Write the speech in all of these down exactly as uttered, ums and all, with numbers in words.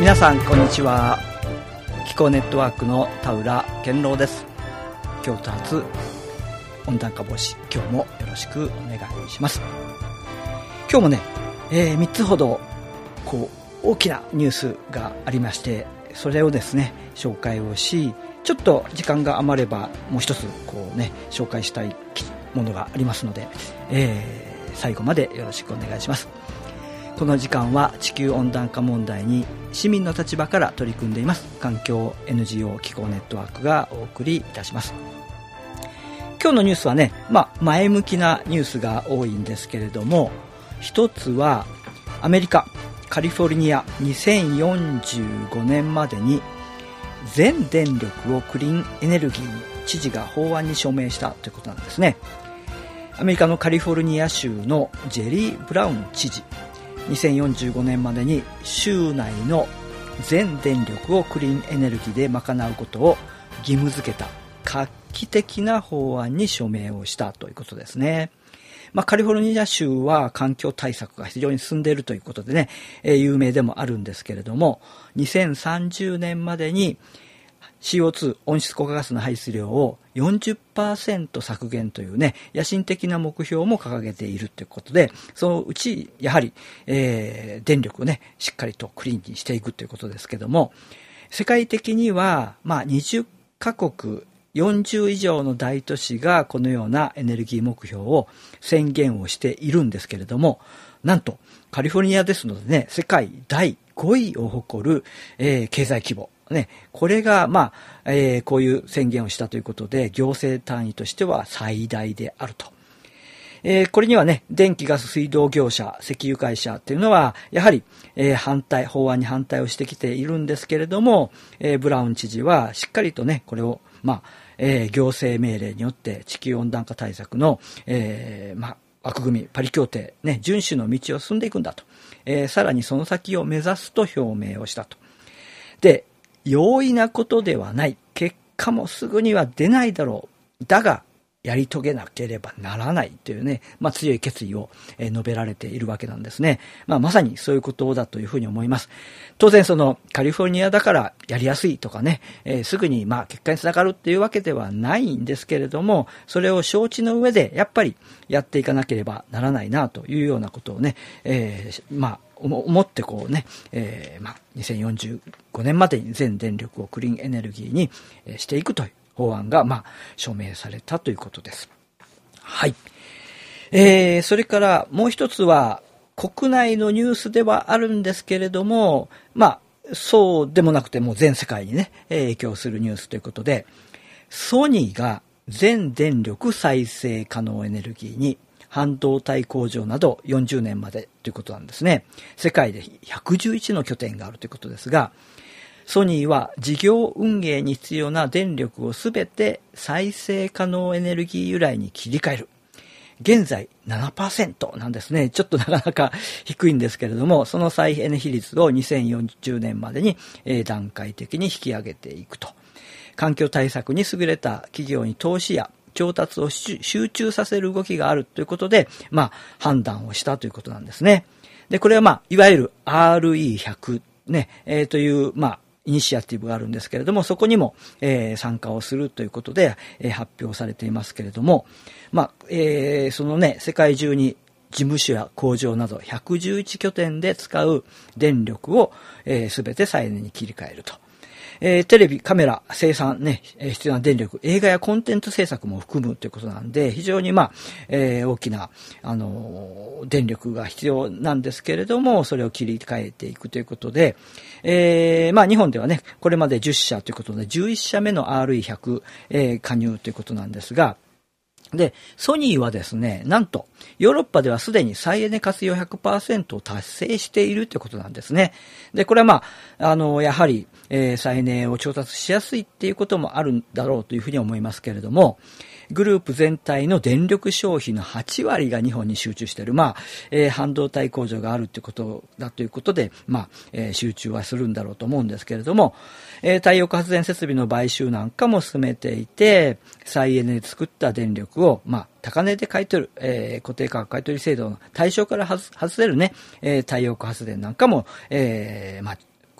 皆さんこんにちは。気候ネットワークの田浦健郎です。京都発温暖化防止、今日もよろしくお願いします。今日もね、えー、みっつほどこう大きなニュースがありまして、それをですね紹介をし、ちょっと時間が余ればもう一つこうね紹介したいものがありますので、えー、最後までよろしくお願いします。この時間は地球温暖化問題に市民の立場から取り組んでいます環境 エヌジーオー 気候ネットワークがお送りいたします。今日のニュースはね、まあ、前向きなニュースが多いんですけれども、一つはアメリカカリフォルニアにせんよんじゅうごねんまでに全電力をクリーンエネルギーに知事が法案に署名したということなんですね。アメリカのカリフォルニア州のジェリー・ブラウン知事、にせんよんじゅうごねんまでに州内の全電力をクリーンエネルギーで賄うことを義務付けた画期的な法案に署名をしたということですね。まあ、カリフォルニア州は環境対策が非常に進んでいるということでね、えー、有名でもあるんですけれども、にせんさんじゅうねんまでに シーオーツー 温室効果ガスの排出量を よんじゅっパーセント 削減というね野心的な目標も掲げているということで、そのうちやはり、えー、電力をねしっかりとクリーンにしていくということですけども、世界的にはまあにじゅっかこくよんじゅういじょうの大都市がこのようなエネルギー目標を宣言をしているんですけれども、なんとカリフォルニアですのでね、世界だいごいを誇る、えー、経済規模ね、これがまあ、えー、こういう宣言をしたということで、行政単位としては最大であると。えー、これにはね、電気ガス水道業者、石油会社っていうのはやはり、えー、反対、法案に反対をしてきているんですけれども、えー、ブラウン知事はしっかりとね、これをまあ、えー、行政命令によって地球温暖化対策の、えー、まあ枠組みパリ協定ね、遵守の道を進んでいくんだと、えー、さらにその先を目指すと表明をしたと。で、容易なことではない、結果もすぐには出ないだろう、だがやり遂げなければならないというね、まあ、強い決意を、えー、述べられているわけなんですね。まあ、まさにそういうことだというふうに思います。当然そのカリフォルニアだからやりやすいとかね、えー、すぐにまあ結果につながるっていうわけではないんですけれども、それを承知の上でやっぱりやっていかなければならないなというようなことをね、えー、まあ思ってこうね、えー、まあにせんよんじゅうごねんまでに全電力をクリーンエネルギーにしていくという法案がまあ署名されたということです。はい。えー、それからもう一つは国内のニュースではあるんですけれども、まあそうでもなくても全世界にね影響するニュースということで、ソニーが全電力再生可能エネルギーに半導体工場などよんじゅうねんまでということなんですね。世界でひゃくじゅういちの拠点があるということですが、ソニーは事業運営に必要な電力をすべて再生可能エネルギー由来に切り替える。現在 ななパーセント なんですね。ちょっとなかなか低いんですけれども、その再エネ比率をにせんよんじゅうねんまでに段階的に引き上げていくと。環境対策に優れた企業に投資や調達を集中させる動きがあるということで、まあ判断をしたということなんですね。で、これはまあいわゆる アールイーひゃく ね、えー、というまあイニシアティブがあるんですけれども、そこにも、えー、参加をするということで、えー、発表されていますけれども、まあ、えー、そのね、世界中に事務所や工場などひゃくじゅういち拠点で使う電力をすべ、えー、て再エネに切り替えると。えー、テレビ、カメラ、生産ね、必要な電力、映画やコンテンツ制作も含むということなんで、非常にまあ、えー、大きな、あのー、電力が必要なんですけれども、それを切り替えていくということで、えー、まあ日本ではね、これまでじゅっしゃということで、じゅういっしゃめの アールイーひゃく、えー、加入ということなんですが、で、ソニーはですね、なんと、ヨーロッパではすでに再エネ活用 ひゃくパーセント を達成しているということなんですね。で、これはまあ、あの、やはり、えー、再エネを調達しやすいっていうこともあるんだろうというふうに思いますけれども、グループ全体の電力消費のはちわりが日本に集中している。まあ、えー、半導体工場があるということだということで、まあ、えー、集中はするんだろうと思うんですけれども、えー、太陽光発電設備の買収なんかも進めていて、再エネで作った電力を、まあ、高値で買い取る、えー、固定価格買い取り制度の対象から外せるね、えー、太陽光発電なんかも、えー、まあ、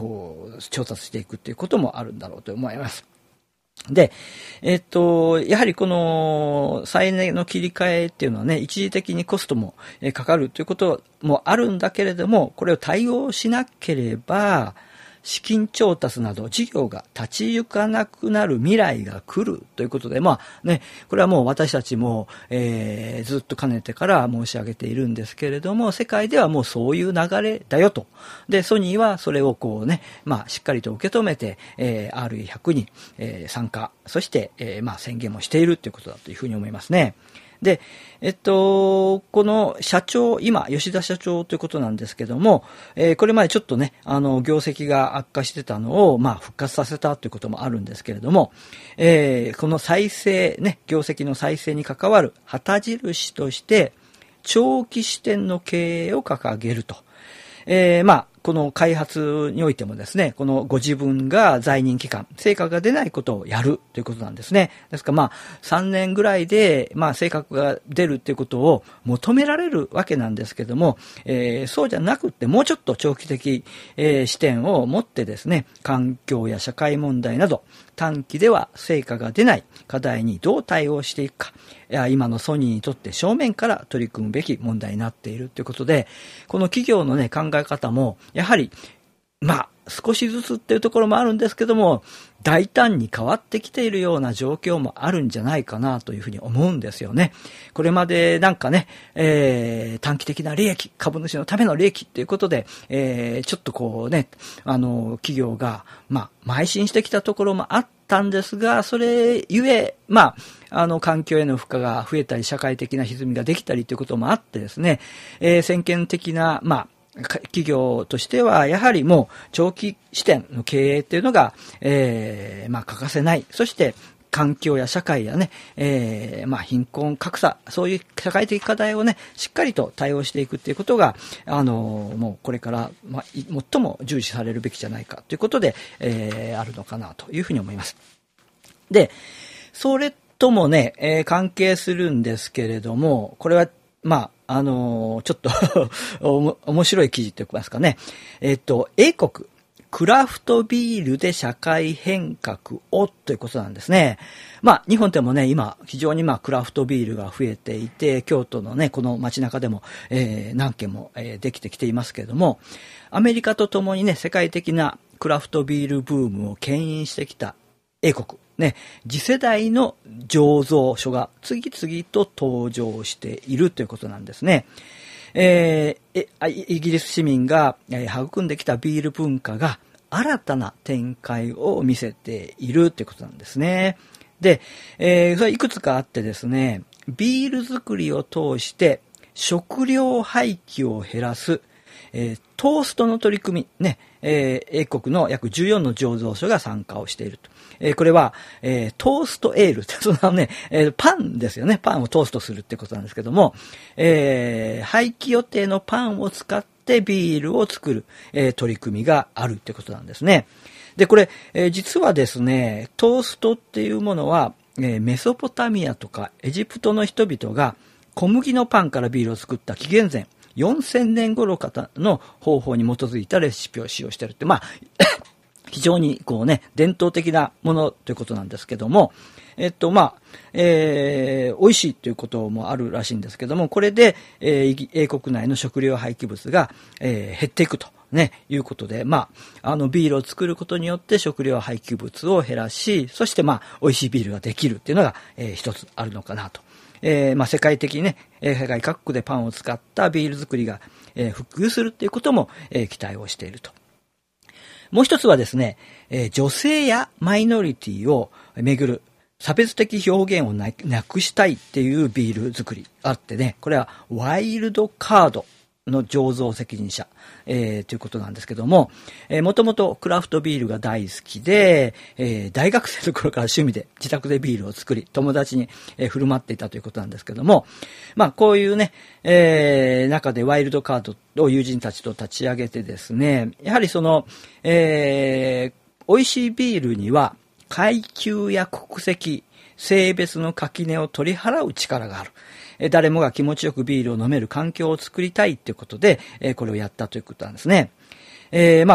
こう、調達していくっていうこともあるんだろうと思います。で、えっと、やはりこの再値の切り替えっていうのはね、一時的にコストもかかるということもあるんだけれども、これを対応しなければ、資金調達など事業が立ち行かなくなる未来が来るということで、まあね、これはもう私たちも、えー、ずっとかねてから申し上げているんですけれども、世界ではもうそういう流れだよと。で、ソニーはそれをこうね、まあしっかりと受け止めて、えー、アールイーひゃく に、えー、参加、そして、えー、まあ宣言もしているということだというふうに思いますね。で、えっと、この社長、今、吉田社長ということなんですけども、えー、これまでちょっとね、あの、業績が悪化してたのを、まあ、復活させたということもあるんですけれども、えー、この再生、ね、業績の再生に関わる旗印として、長期視点の経営を掲げると。えー、まあ、この開発においてもですね、このご自分が在任期間、成果が出ないことをやるということなんですね。ですからまあ、さんねんぐらいで、まあ、成果が出るということを求められるわけなんですけども、えー、そうじゃなくって、もうちょっと長期的、えー、視点を持ってですね、環境や社会問題など、短期では成果が出ない課題にどう対応していくか、いや今のソニーにとって正面から取り組むべき問題になっているということで、この企業のね、考え方も、やはり、まあ、少しずつっていうところもあるんですけども、大胆に変わってきているような状況もあるんじゃないかなというふうに思うんですよね。これまでなんかね、えー、短期的な利益、株主のための利益っていうことで、えー、ちょっとこうね、あの、企業が、まあ、邁進してきたところもあったんですが、それゆえ、まあ、あの、環境への負荷が増えたり、社会的な歪みができたりということもあってですね、えー、先見的な、まあ、企業としてはやはりもう長期視点の経営っていうのが、えー、まあ欠かせない。そして環境や社会やね、えー、まあ貧困格差、そういう社会的課題をね、しっかりと対応していくっていうことが、あの、もうこれから、まあ、最も重視されるべきじゃないかということで、えー、あるのかなというふうに思います。で、それともね、えー、関係するんですけれども、これはまあ、あのー、ちょっと面白い記事って言いますかね。えっと、英国、クラフトビールで社会変革をということなんですね。まあ、日本でもね、今、非常にまあ、クラフトビールが増えていて、京都のね、この街中でも、えー、何軒も、えー、できてきていますけれども、アメリカとともにね、世界的なクラフトビールブームを牽引してきた英国。ね、次世代の醸造所が次々と登場しているということなんですね。えー、イギリス市民が育んできたビール文化が新たな展開を見せているということなんですね。で、えー、それいくつかあってですね、ビール作りを通して食料廃棄を減らす、えー、トーストの取り組み、ね、えー、英国の約じゅうよんの醸造所が参加をしていると。えー、これは、えー、トーストエールって、そのね、えー、パンですよね。パンをトーストするってことなんですけども、えー、廃棄予定のパンを使ってビールを作る、えー、取り組みがあるってことなんですね。で、これ、えー、実はですね、トーストっていうものは、えー、メソポタミアとかエジプトの人々が小麦のパンからビールを作った紀元前よんせんねん頃からの方法に基づいたレシピを使用しているって、まあ、非常にこうね、伝統的なものということなんですけども、えっと、まあ、えー、美味しいということもあるらしいんですけども、これで、えー、英国内の食料廃棄物が、えー、減っていくと。ね、いうことで、まあ、あの、ビールを作ることによって食料廃棄物を減らし、そしてまあ、美味しいビールができるっていうのが、えー、一つあるのかなと。えー、まあ、世界的にね、世界各国でパンを使ったビール作りが、えー、普及するっていうことも、えー、期待をしていると。もう一つはですね、えー、女性やマイノリティをめぐる差別的表現をなくしたいっていうビール作りあってね、これはワイルドカードの醸造責任者、えー、ということなんですけども、えー、もともとクラフトビールが大好きで、えー、大学生の頃から趣味で自宅でビールを作り、友達に、えー、振る舞っていたということなんですけども、まあこういうね、えー、中でワイルドカードを友人たちと立ち上げてですね、やはりその、えー、美味しいビールには階級や国籍、性別の垣根を取り払う力がある。誰もが気持ちよくビールを飲める環境を作りたいということで、これをやったということなんですね。えー、まあ、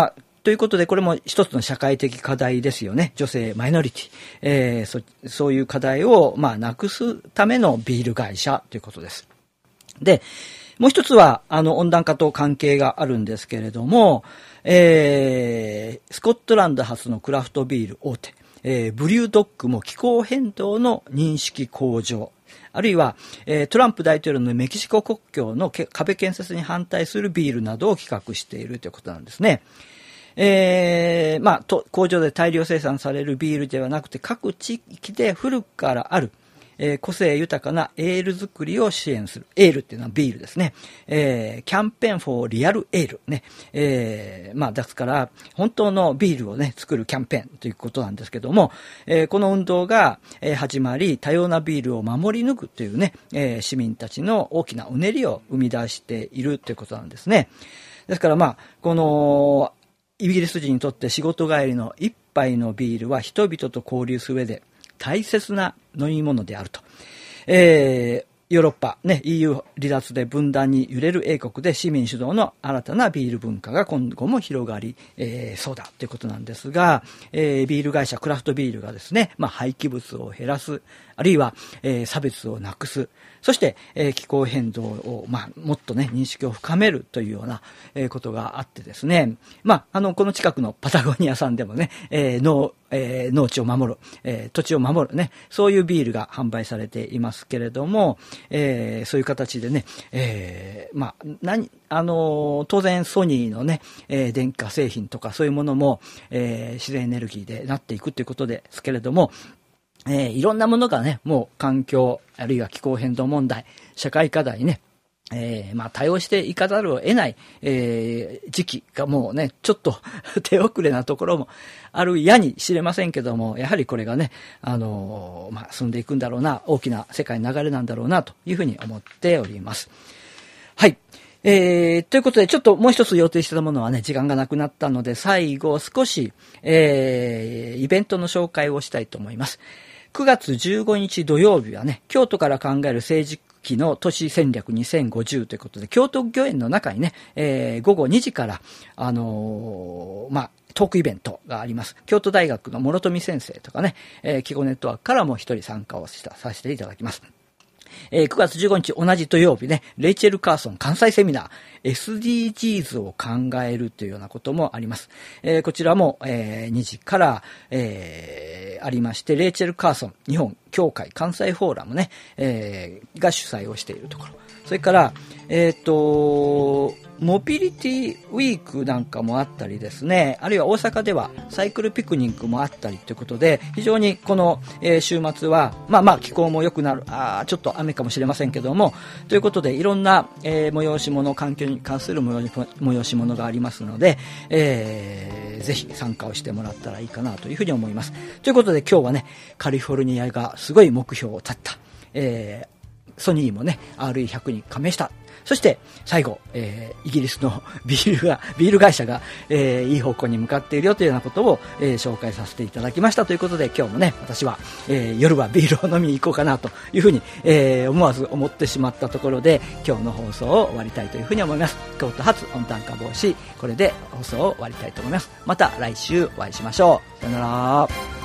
ということで、これも一つの社会的課題ですよね。女性、マイノリティ。えー、そ、そういう課題を、まあ、なくすためのビール会社ということです。で、もう一つは、あの、温暖化と関係があるんですけれども、えー、スコットランド発のクラフトビール大手、えー、ブリュードッグも気候変動の認識向上、あるいは、えー、トランプ大統領のメキシコ国境の壁建設に反対するビールなどを企画しているということなんですね。えー、まあ、と、工場で大量生産されるビールではなくて、各地域で古くからある、えー、個性豊かなエール作りを支援する。エールっていうのはビールですね。えー、キャンペーンフォーリアルエールね。えー、まあ、ですから、本当のビールをね、作るキャンペーンということなんですけども、えー、この運動が、えー、始まり、多様なビールを守り抜くというね、えー、市民たちの大きなうねりを生み出しているということなんですね。ですから、まあ、この、イギリス人にとって仕事帰りの一杯のビールは人々と交流する上で、大切な飲み物であると。えー、ヨーロッパ、ね、イーユー 離脱で分断に揺れる英国で市民主導の新たなビール文化が今後も広がり、えー、そうだということなんですが、えー、ビール会社、クラフトビールがですね、まあ、廃棄物を減らす、あるいは、えー、差別をなくす、そして、えー、気候変動を、まあ、もっとね、認識を深めるというような、えー、ことがあってですね、まあ、あの、この近くのパタゴニアさんでもね、えー、農、えー、農地を守る、えー、土地を守るね、そういうビールが販売されていますけれども、えー、そういう形でね、えー、まあ、何、あのー、当然ソニーのね、えー、電化製品とかそういうものも、えー、自然エネルギーでなっていくということですけれども、えー、いろんなものがね、もう環境、あるいは気候変動問題、社会課題ね、えー、まあ、対応していかざるを得ない、えー、時期がもうね、ちょっと手遅れなところもあるやに知れませんけども、やはりこれがね、あのー、まあ、進んでいくんだろうな、大きな世界の流れなんだろうな、というふうに思っております。はい。えー、ということで、ちょっともう一つ予定してたものはね、時間がなくなったので、最後少し、えー、イベントの紹介をしたいと思います。くがつじゅうごにち土曜日はね、京都から考える政治期の都市戦略にせんごじゅうということで、京都御苑の中にね、えー、ごごにじから、あのー、まあ、トークイベントがあります。京都大学の諸富先生とかね、えー、気候ネットワークからも一人参加をした、させていただきます。えー、くがつじゅうごにち同じ土曜日ね、レイチェル・カーソン関西セミナー、エスディージーズ を考えるというようなこともあります。えー、こちらも、えー、にじから、えー、ありまして、レイチェル・カーソン日本協会関西フォーラムね、えー、が主催をしているところ。それから、えっと、モビリティウィークなんかもあったりですね、あるいは大阪ではサイクルピクニックもあったりということで、非常にこの、えー、週末は、まあまあ気候も良くなる、あちょっと雨かもしれませんけども、ということでいろんな、えー、催し物、環境に関する催し物がありますので、えー、ぜひ参加をしてもらったらいいかなというふうに思います。ということで今日はね、カリフォルニアがすごい目標を絶った、えー、ソニーもね、アールイーひゃく に加盟した。そして最後、えー、イギリスのビールがビール会社が、えー、いい方向に向かっているよというようなことを、えー、紹介させていただきましたということで、今日もね私は、えー、夜はビールを飲みに行こうかなというふうに、えー、思わず思ってしまったところで、今日の放送を終わりたいというふうに思います。京都発温暖化防止、これで放送を終わりたいと思います。また来週お会いしましょう。さよなら。